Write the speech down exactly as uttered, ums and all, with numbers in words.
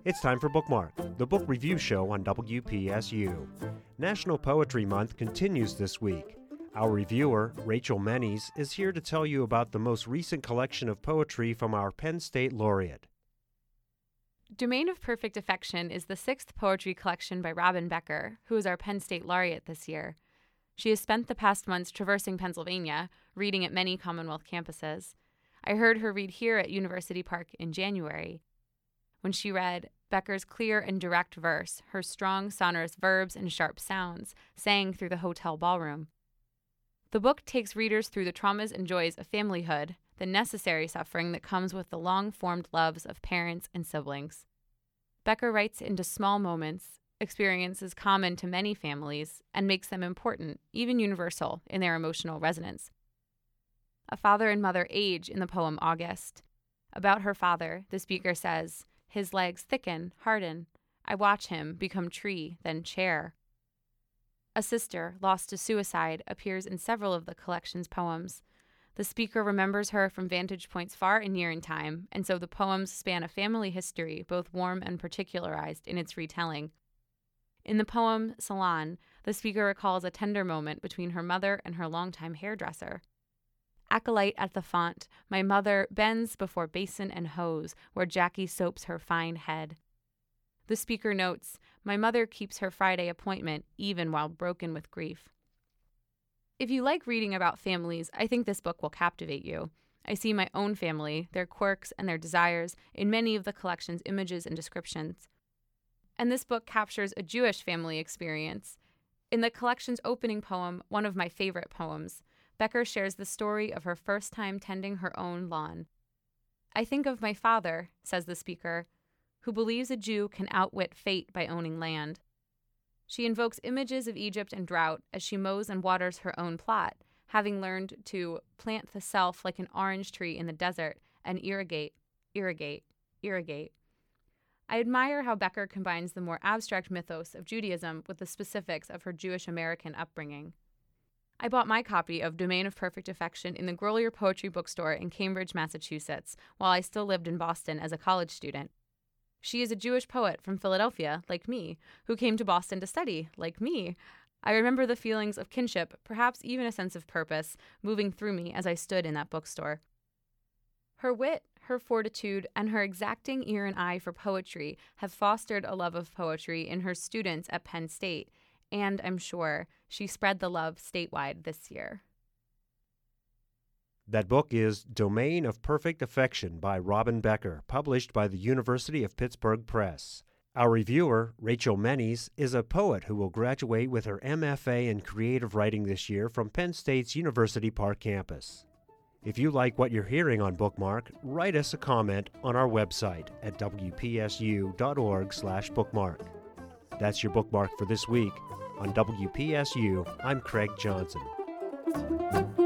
It's time for Bookmark, the book review show on W P S U. National Poetry Month continues this week. Our reviewer, Rachel Menes, is here to tell you about the most recent collection of poetry from our Penn State laureate. Domain of Perfect Affection is the sixth poetry collection by Robin Becker, who is our Penn State laureate this year. She has spent the past months traversing Pennsylvania, reading at many Commonwealth campuses. I heard her read here at University Park in January. When she read, Becker's clear and direct verse, her strong, sonorous verbs and sharp sounds, sang through the hotel ballroom. The book takes readers through the traumas and joys of familyhood, the necessary suffering that comes with the long-formed loves of parents and siblings. Becker writes into small moments, experiences common to many families, and makes them important, even universal, in their emotional resonance. A father and mother age in the poem August. About her father, the speaker says, his legs thicken, harden. I watch him become tree, then chair. A sister, lost to suicide, appears in several of the collection's poems. The speaker remembers her from vantage points far and near in time, and so the poems span a family history, both warm and particularized in its retelling. In the poem Salon, the speaker recalls a tender moment between her mother and her longtime hairdresser. Acolyte at the font, my mother bends before basin and hose, where Jackie soaps her fine head. The speaker notes, my mother keeps her Friday appointment, even while broken with grief. If you like reading about families, I think this book will captivate you. I see my own family, their quirks and their desires, in many of the collection's images and descriptions. And this book captures a Jewish family experience. In the collection's opening poem, one of my favorite poems, Becker shares the story of her first time tending her own lawn. I think of my father, says the speaker, who believes a Jew can outwit fate by owning land. She invokes images of Egypt and drought as she mows and waters her own plot, having learned to plant the self like an orange tree in the desert and irrigate, irrigate, irrigate. I admire how Becker combines the more abstract mythos of Judaism with the specifics of her Jewish American upbringing. I bought my copy of Domain of Perfect Affection in the Grolier Poetry Bookstore in Cambridge, Massachusetts, while I still lived in Boston as a college student. She is a Jewish poet from Philadelphia, like me, who came to Boston to study, like me. I remember the feelings of kinship, perhaps even a sense of purpose, moving through me as I stood in that bookstore. Her wit, her fortitude, and her exacting ear and eye for poetry have fostered a love of poetry in her students at Penn State, and I'm sure she spread the love statewide this year. That book is Domain of Perfect Affection by Robin Becker, published by the University of Pittsburgh Press. Our reviewer, Rachel Menes, is a poet who will graduate with her M F A in creative writing this year from Penn State's University Park campus. If you like what you're hearing on Bookmark, write us a comment on our website at w p s u dot org slash bookmark. That's your bookmark for this week. On W P S U, I'm Craig Johnson.